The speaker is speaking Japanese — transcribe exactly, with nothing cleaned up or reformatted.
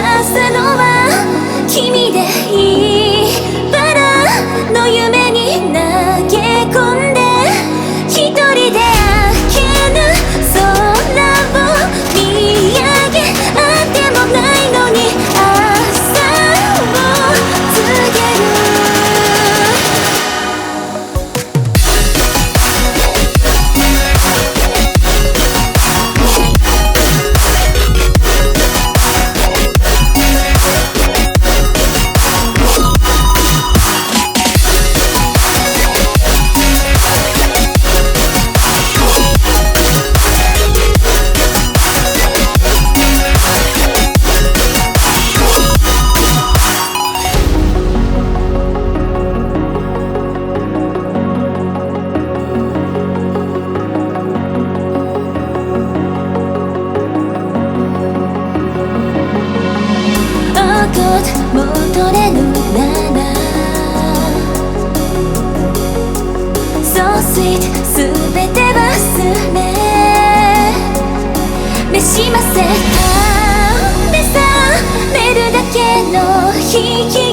すのは君でいいバラの夢に投げ込んで一人で明けぬ空を見上げあってもないのに朝を告げる戻れるなら So sweet すべて忘れめしませたんでさめるだけの引き